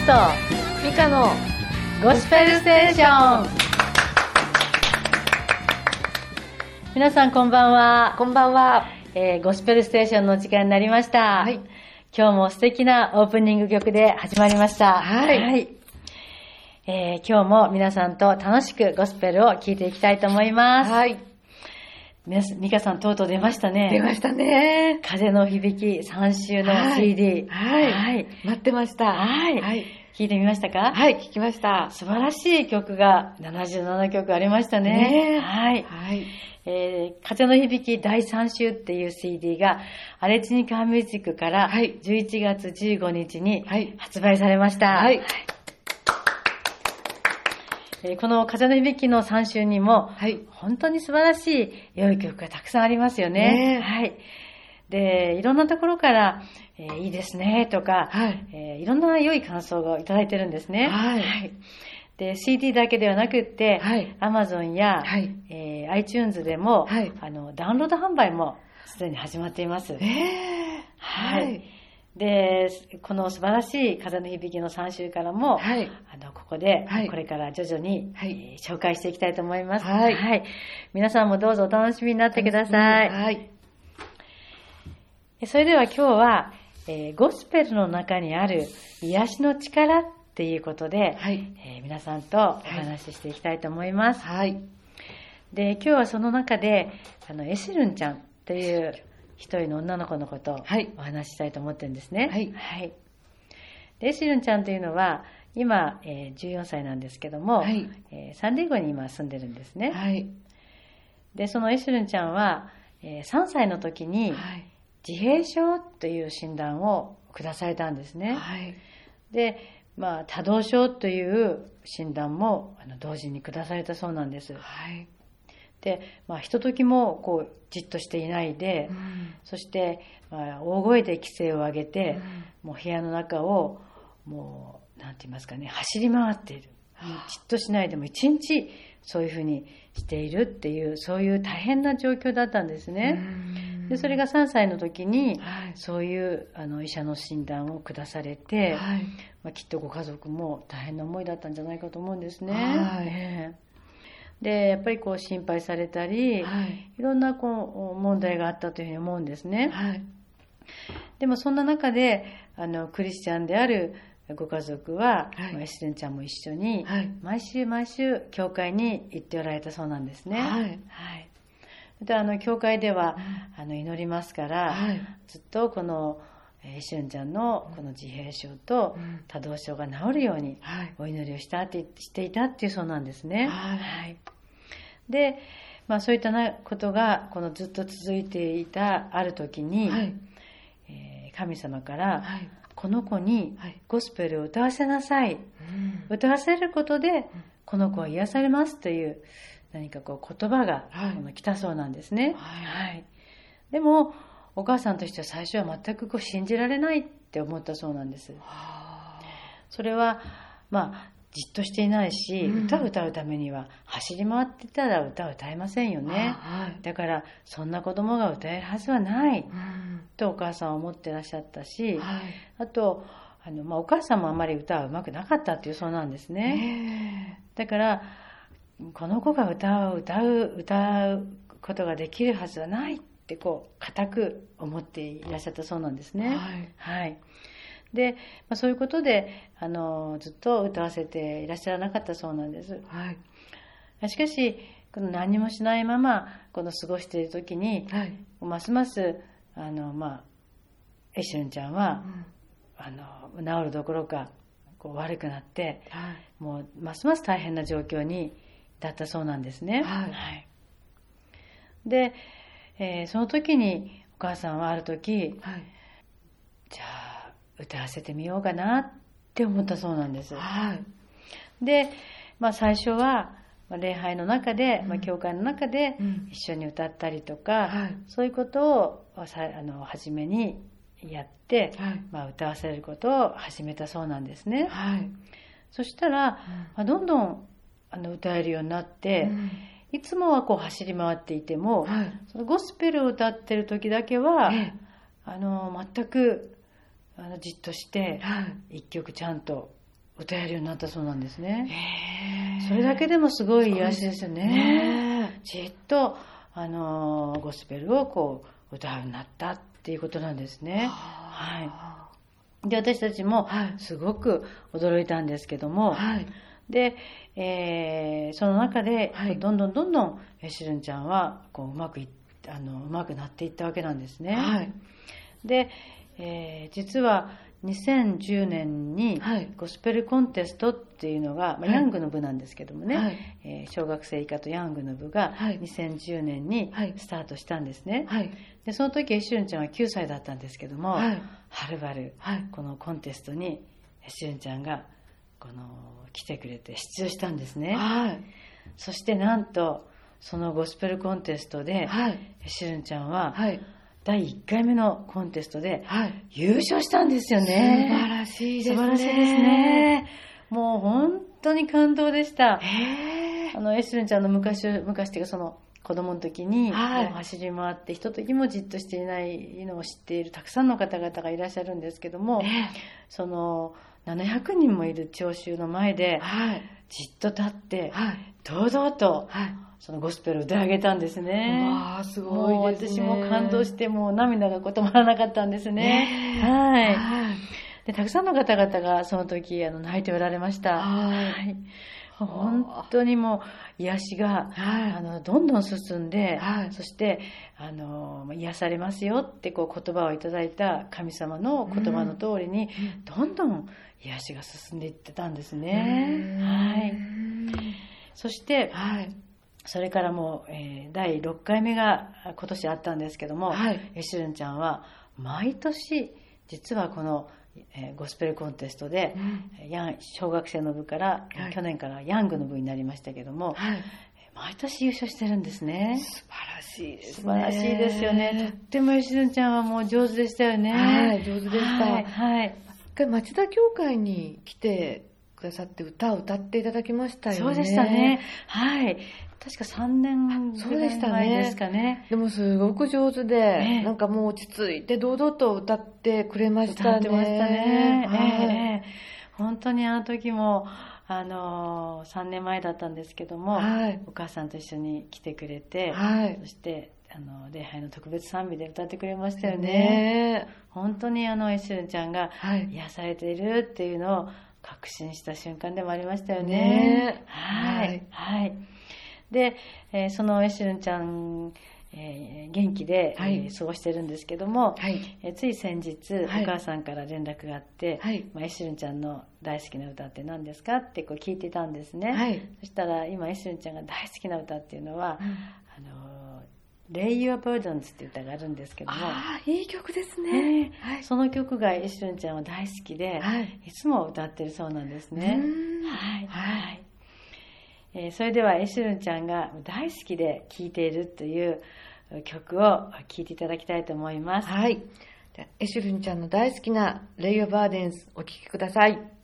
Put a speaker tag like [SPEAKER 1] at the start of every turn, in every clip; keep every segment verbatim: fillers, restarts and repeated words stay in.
[SPEAKER 1] ストミカのゴスペルステーション。皆さんこんばんは。
[SPEAKER 2] こんばんは、
[SPEAKER 1] えー、ゴスペルステーションの時間になりました、
[SPEAKER 2] はい、
[SPEAKER 1] 今日も素敵なオープニング曲で始まりました。
[SPEAKER 2] はい、
[SPEAKER 1] はい、えー、今日も皆さんと楽しくゴスペルを聴いていきたいと思います。
[SPEAKER 2] はい、
[SPEAKER 1] ミカさんとうとう出ましたね。
[SPEAKER 2] 出ましたね。
[SPEAKER 1] 風の響きさん週の シーディー、
[SPEAKER 2] はい、はい
[SPEAKER 1] はい、
[SPEAKER 2] 待ってました。
[SPEAKER 1] はい、はい、聞いてみましたか？
[SPEAKER 2] はい、聞きました。
[SPEAKER 1] 素晴らしい曲がななじゅうななきょくありましたね。
[SPEAKER 2] ね、
[SPEAKER 1] はい、
[SPEAKER 2] はい、
[SPEAKER 1] えー、風の響きだいさん週っていう シーディー がアレチニカーミュージックからじゅういちがつじゅうごにちに発売されました。
[SPEAKER 2] はい、
[SPEAKER 1] えー、この風の響きのさん週にも、はい、本当に素晴らしい良い曲がたくさんありますよね。
[SPEAKER 2] ね、
[SPEAKER 1] はい。で、いろんなところから、えー、いいですねとか、
[SPEAKER 2] はい、
[SPEAKER 1] えー、いろんな良い感想をいただいてるんですね。
[SPEAKER 2] はい。
[SPEAKER 1] はい、で、シーディー だけではなくって、はい、Amazon や、はい、えー、iTunes でも、はい、あの、ダウンロード販売もすでに始まっています。
[SPEAKER 2] えー、
[SPEAKER 1] はい。で、この素晴らしい風の響きのさん週からも、はい、あの、ここで、はい、これから徐々に、はい、えー、紹介していきたいと思います。はい。はい、皆さんもどうぞお楽しみになってください。はい。それでは今日は、えー、ゴスペルの中にある癒しの力っていうことで、はい、えー、皆さんとお話ししていきたいと思います。はい。で、今日はその中で、あの、エシルンちゃんという一人の女の子のことをお話ししたいと思ってるんですね。はい。はい。で、エシルンちゃんというのは、今、えー、じゅうよんさいなんですけども、はい、えー、サンディエゴに今住んでるんですね。はい。で、そのエシルンちゃんは、えー、さんさいの時に、はい、自閉症という診断を下されたんですね。はい、で、まあ、多動症という診断もあの同時に下されたそうなんです。はい、で、まあ、ひとときもこうじっとしていないで、うん、そして、まあ、大声で奇声を上げて、うん、もう部屋の中をもうなんて言いますかね、走り回っている。じっとしないでも一日そういうふうにしているっていう、そういう大変な状況だったんですね。で、それがさんさいの時に、はい、そういうあの医者の診断を下されて、はい、まあ、きっとご家族も大変な思いだったんじゃないかと思うんですね。はい、ね、で、やっぱりこう心配されたり、はい、いろんなこう問題があったというふうに思うんですね。はい、でもそんな中であのクリスチャンであるご家族は、はい、エシルンちゃんも一緒に、はい、毎週毎週教会に行っておられたそうなんですね。はい、はい、で、あの教会では、うん、あの祈りますから、はい、ずっとこのエシルンちゃんのこの自閉症と多動症が治るようにお祈りをしたってしていたっていうそうなんですね。はいはい、で、まあ、そういったことがこのずっと続いていたある時に、はい、えー、神様から、はい、この子にゴスペルを歌わせなさい、はい、歌わせることでこの子は癒されますという何かこう言葉が来たそうなんですね。はいはい、でもお母さんとしては最初は全くこう信じられないって思ったそうなんです。それはまあじっとしていないし、うん、歌を歌うためには走り回ってたら歌を歌えませんよね。はい、だからそんな子供が歌えるはずはない、うん、とお母さんは思ってらっしゃったし、はい、あとあの、まあ、お母さんもあまり歌はうまくなかったっていうそうなんですね。だからこの子が歌を歌う歌うことができるはずはないってこう固く思っていらっしゃったそうなんですね。はい、はい、で、まあ、そういうことであのずっと歌わせていらっしゃらなかったそうなんです。はい、しかしこの何もしないままこの過ごしている時に、はい、ますますあの、まあ、エシルンちゃんは、うん、あの治るどころかこう悪くなって、はい、もうますます大変な状況にだったそうなんですね。はいはい、で、えー、その時にお母さんはある時、はい、じゃあ歌わせてみようかなって思ったそうなんです。はい、で、まあ、最初は礼拝の中で、うん、まあ、教会の中で一緒に歌ったりとか、うん、そういうことをあの初めにやって、はい、まあ、歌わせることを始めたそうなんですね。はい、そしたら、うん、まあ、どんどんあの歌えるようになって、うん、いつもはこう走り回っていても、はい、そのゴスペルを歌ってる時だけは、ええ、あの全くあのじっとして、はい、一曲ちゃんと歌えるようになったそうなんですね。それだけでもすごい癒しですよね。じっとあのゴスペルをこう歌うようになったっていうことなんですね。はい。で、私たちもすごく驚いたんですけども、はい、で、えー、その中でどんどんどんどんしるんちゃんはこううまくいあのうまくなっていったわけなんですね。はい、で、えー、実はにせんじゅうねんにゴスペルコンテストっていうのが、まあ、ヤングの部なんですけどもね、はい、えー、小学生以下とヤングの部がにせんじゅうねんにスタートしたんですね。はい、でその時しるんちゃんはきゅうさいだったんですけども、はい、はるばるこのコンテストにしるんちゃんがこの来てくれて出場したんですね。はい、そしてなんとそのゴスペルコンテストで、はい、しるんちゃんは、はい、だいいっかいめのコンテストで優勝したんですよね。
[SPEAKER 2] 素晴らしいですね。
[SPEAKER 1] 素晴らしいですね。もう本当に感動でした。へあのエシルンちゃんの昔昔っていうかその子供の時に走り回ってひとときもじっとしていないのを知っているたくさんの方々がいらっしゃるんですけども、そのななひゃくにんもいる聴衆の前でじっと立って堂々とそのゴスペルを歌い上げたんですね。
[SPEAKER 2] わあ、すごいですね。
[SPEAKER 1] もう私も感動してもう涙が止まらなかったんですね。はい。で、たくさんの方々がその時あの泣いておられました。はい。本当にもう癒しが、はい、あのどんどん進んで、はい、そしてあの癒されますよってこう言葉をいただいた神様の言葉の通りに、うん、どんどん癒しが進んでいってたんですね。はい。そして、はい、それからもう、えー、だいろっかいめが今年あったんですけども、はい、しるんちゃんは毎年実はこのえー、ゴスペルコンテストで、うん、ヤン小学生の部から、はい、去年からヤングの部になりましたけども、はい、毎年優勝してるんですね。
[SPEAKER 2] 素晴らしいですね。
[SPEAKER 1] 素晴らしいですよね。とってもしるんちゃんはもう上手でしたよね。
[SPEAKER 2] はい、上手でした。はい。はい、
[SPEAKER 1] 一回
[SPEAKER 2] 町田教会に来てくださって歌を歌っていただきましたよね。
[SPEAKER 1] そうでしたね。はい。確かさんねんぐらい前ですかね。
[SPEAKER 2] でもすごく上手で、ね、なんかもう落ち着いて堂々と歌ってくれましたね。
[SPEAKER 1] 歌ってましたね。はいえー、本当にあの時もあのさんねんまえだったんですけども、はい、お母さんと一緒に来てくれて、はい、そしてあの礼拝の特別賛美で歌ってくれましたよね。ね本当にあのしるんちゃんが癒されているっていうのを確信した瞬間でもありましたよね。ねはい。はい。で、えー、そのしるんちゃん、えー、元気で、はいえー、過ごしてるんですけども、はいえー、つい先日、はい、お母さんから連絡があって、はいまあ、しるんちゃんの大好きな歌って何ですかってこう聞いてたんですね。はい、そしたら今しるんちゃんが大好きな歌っていうのは、うん、あのLay Your Burdens って歌があるんですけども、
[SPEAKER 2] ああいい曲ですね、
[SPEAKER 1] えーはい、その曲がしるんちゃんは大好きで、はい、いつも歌ってるそうなんですね。はいはいえー、それではしるんちゃんが大好きで聴いているという曲を聴いていただきたいと思います。
[SPEAKER 2] はい。しるんちゃんの大好きな Lay Your Burdens お聴きください。はい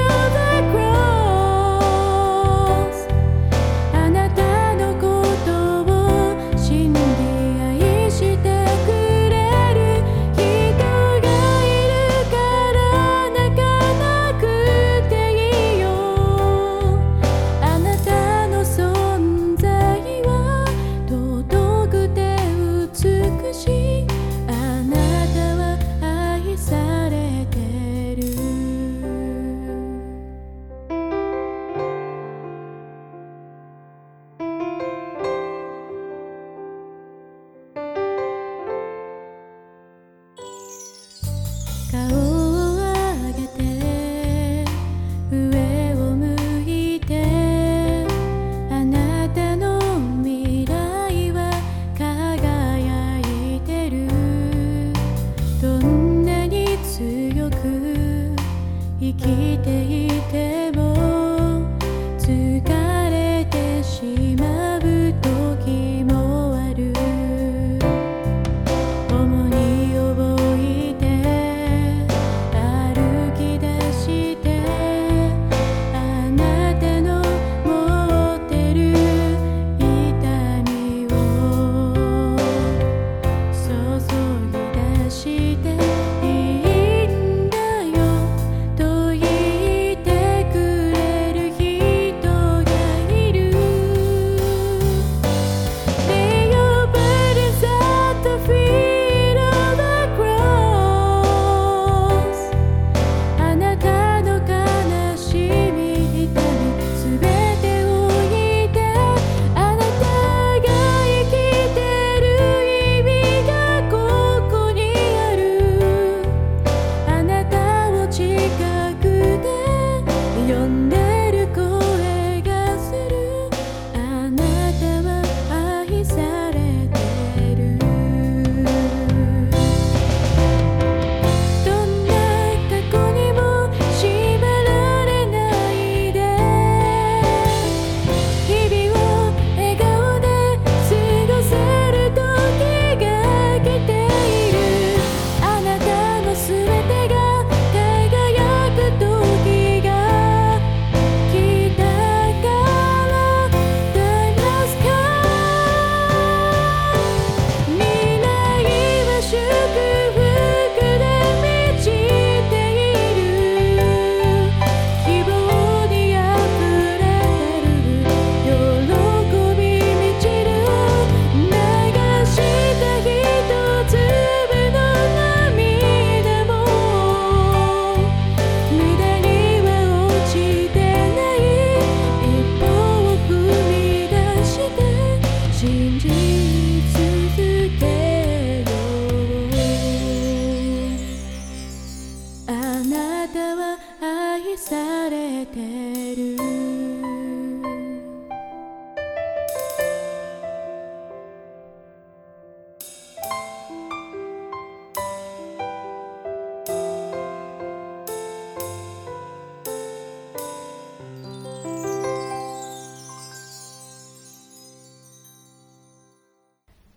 [SPEAKER 3] あなたのこと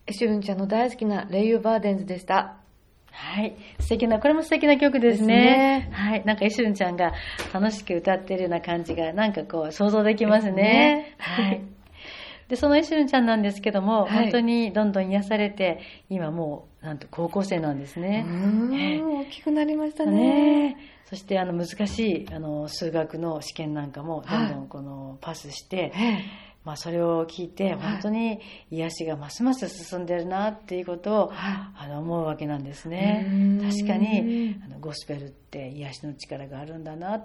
[SPEAKER 2] エシュルンちゃんの大好きなレイユー・バーデンズでした。
[SPEAKER 1] はい。素敵な、これも素敵な曲ですね。ですね。はい。なんかエシュルンちゃんが楽しく歌ってるような感じが、なんかこう想像できますね。ねはい。で、そのエシュルンちゃんなんですけども、はい、本当にどんどん癒されて、今もう、なんと高校生なんですね。
[SPEAKER 2] うーん、えー、大きくなりましたね。
[SPEAKER 1] ねそして、あの、難しい、あの、数学の試験なんかも、どんどんこの、パスして、はい、まあ、それを聞いて、本当に癒しがますます進んでるな、っていうことを、はい、あの、思うわけなんですね。確かに、あの、ゴスペルって癒しの力があるんだな、って、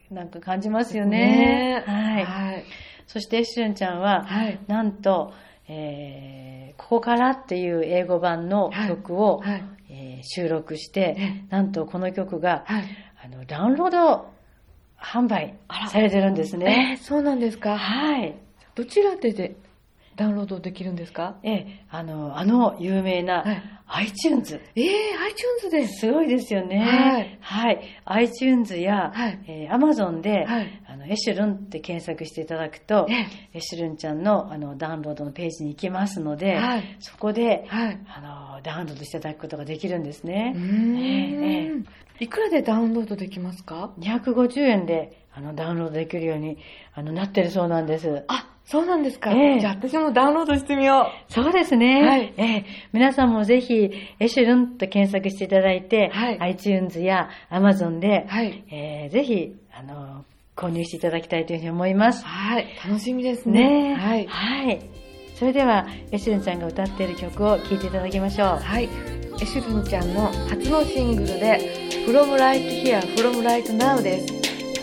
[SPEAKER 1] なんか感じますよね。ねはい。はいそしてエシュルンちゃんは、はい、なんと、えー、ここからっていう英語版の曲を、はいはいえー、収録して、なんとこの曲が、はい、あのダウンロード販売されてるんですね。
[SPEAKER 2] えー、そうなんですか。
[SPEAKER 1] はい。
[SPEAKER 2] どちらででダウンロードできるんですか？
[SPEAKER 1] ええ、あの、あの有名な iTunes。
[SPEAKER 2] ええ、iTunes で。
[SPEAKER 1] すごいですよね。はい。はい。iTunes や、はいえー、Amazon で、はい、あの、エシュルンって検索していただくと、エシュルンちゃんのあのダウンロードのページに行きますので、はい、そこで、はい、あの、ダウンロードしていただくことができるんですね。うーん、
[SPEAKER 2] えー、いくらでダウンロードできますか？
[SPEAKER 1] にひゃくごじゅうえんであのダウンロードできるようにあのなってるそうなんです。
[SPEAKER 2] あそうなんですか、えー、じゃあ私もダウンロードしてみよ
[SPEAKER 1] う。そうですね。はい。えー、皆さんもぜひ、エシュルンと検索していただいて、はい、iTunes や Amazon で、はいえー、ぜひ、あの、購入していただきたいというふうに思います。
[SPEAKER 2] はい。楽しみですね。
[SPEAKER 1] ねはい。はい。それでは、エシュルンちゃんが歌っている曲を聴いていただきましょう。
[SPEAKER 2] はい。エシュルンちゃんの初のシングルで、From Right Here, From Right Now です。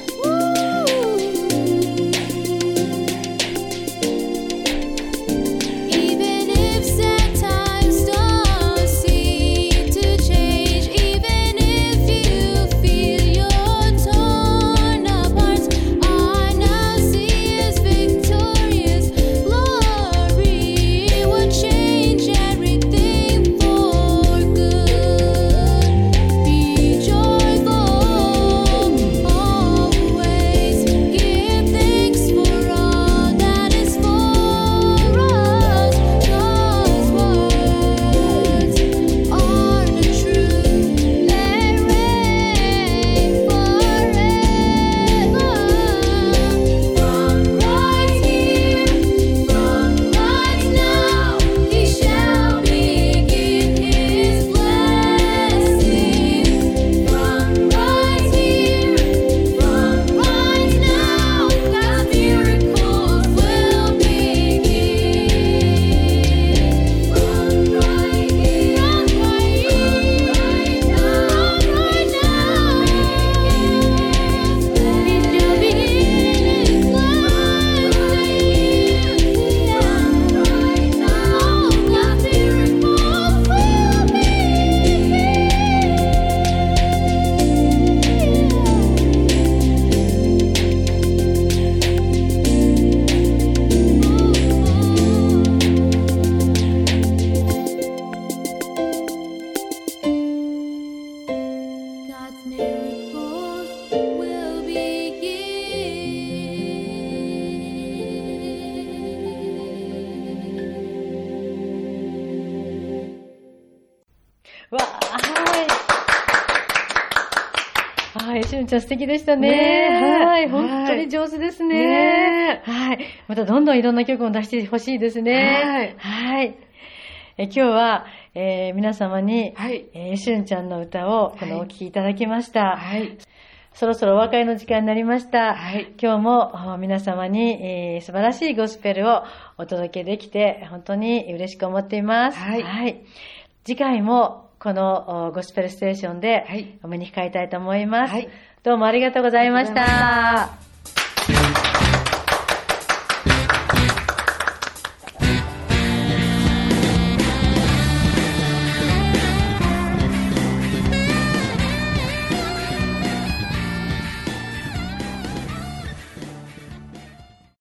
[SPEAKER 1] わー、はい。はい、しゅんちゃん素敵でしたね。ねはい、本当に上手ですね。ねはい。またどんどんいろんな曲を出してほしいですね。はい。はい。え今日は、えー、皆様に、はい、えー、しゅんちゃんの歌をこのお聴きいただきました。はい。そろそろお別れの時間になりました。はい、今日も皆様に、えー、素晴らしいゴスペルをお届けできて本当に嬉しく思っています。はい。はい、次回もこのゴスペルステーションでお目にかかりたいと思います。はい、どうもありがとうございました。